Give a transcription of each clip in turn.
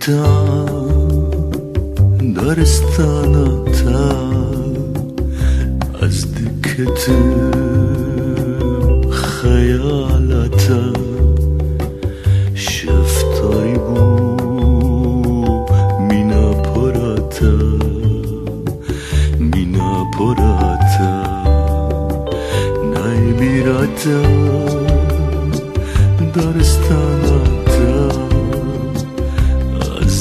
دارستاناتا از دکتم خیالاتا شفتاری بو مینا پراتا نای بیراتا دارستاناتا از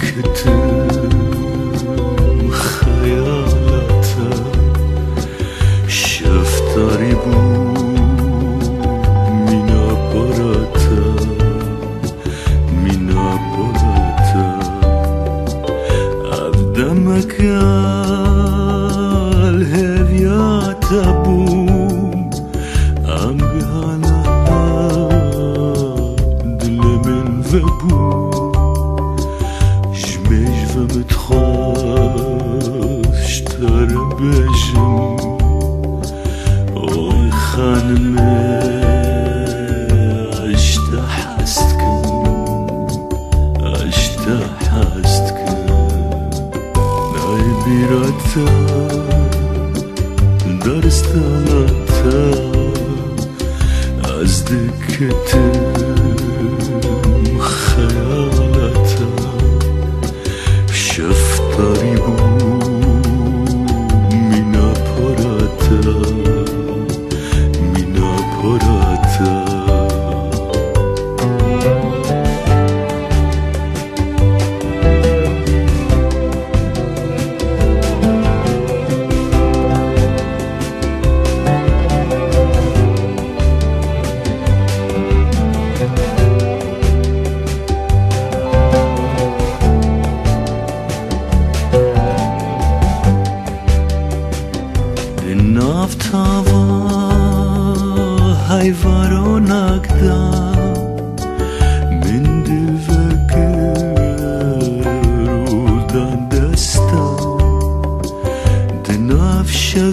دکتم خیالاتا شفتاری بو مینا پراتا عبدمکال هویاتا بو امگهانا دل من وبو جميج ومتخواش تر بجم اوی خانمه عشتا حستكم نای بیراتا دارستاناتا از دکتم خیالاتا شفتاری بو مینا پراتا نافتاوا hayvaronak da min divgerudan desta dinav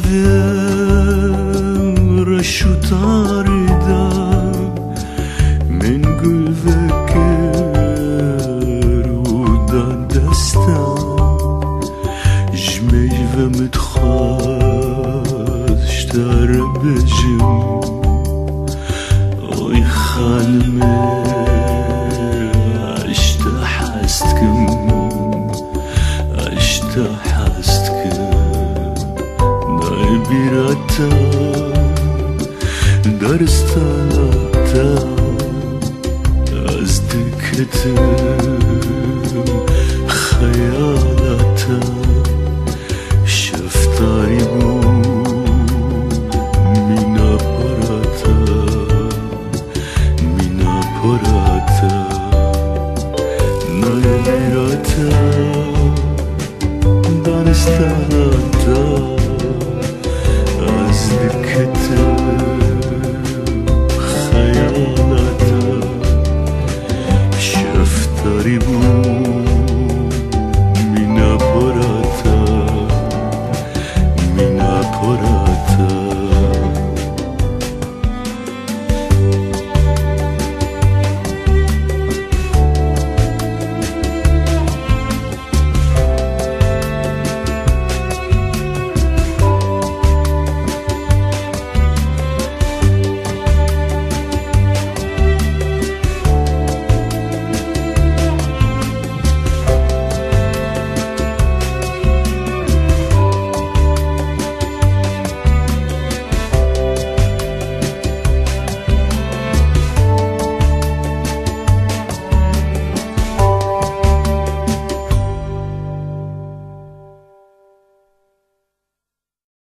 shavem rashutarida min gulvegerudan desta jmej در بجم اوی خانمه عشتا حستكم نای بیراتا دارستاناتا از دکتم خیالاتا شفتاری بو نای بیراتا دارستاناتا